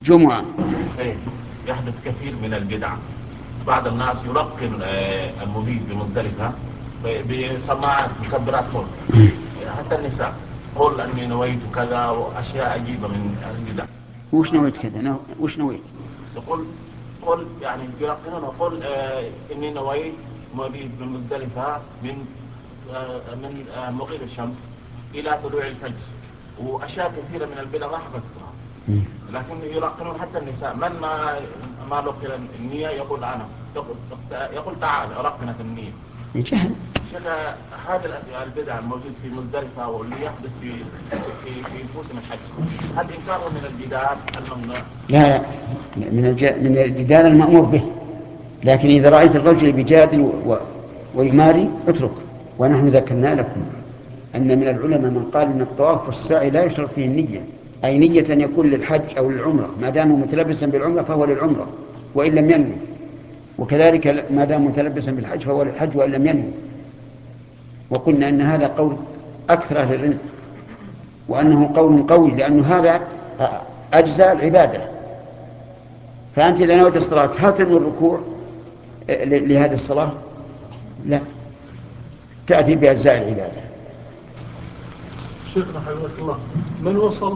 جمعة. يحدث كثير من البدع. بعض الناس يلقن المبيت بمزدلفة بسماعات مكبرات صوت، حتى النساء قل أني نويت كذا وأشياء عجيبة من البدع. وش نويت كذا؟ وش نويت؟ يقول قل يعني يلقنون قل إني نويت مبيت بمزدلفة من مغيب الشمس إلى طلوع الفجر، وأشياء كثيرة من البدع ما حفظتها. لكن يلقنون حتى النساء، من ما لقن النية يقول أنا، يقول تعال لقنة النية. جهل. شيخ، هذا البدع الموجود في مزدلفة واللي يحدث في موسم الحج، هل إنكاره من الجدال الممنوع؟ لا من الجدال المأمور به، لكن إذا رأيت الرجل بجادل ويماري اترك. ونحن ذكرنا لكم أن من العلماء من قال أن الطواف والسعي لا يشترط فيه النية، أي نية يكون للحج أو للعمرة، ما دام متلبسا بالعمرة فهو للعمرة وإن لم ينوي، وكذلك ما دام متلبسا بالحج فهو للحج وإن لم ينوي. وقلنا أن هذا قول أكثر أهل العلم، وأنه قول قوي، لأن هذا أجزاء العبادة. فأنت إذا نويت الصلاة هل تنوي الركوع لهذه الصلاة؟ لا، تأتي بأجزاء العبادة. شيخنا حفظك الله، من وصل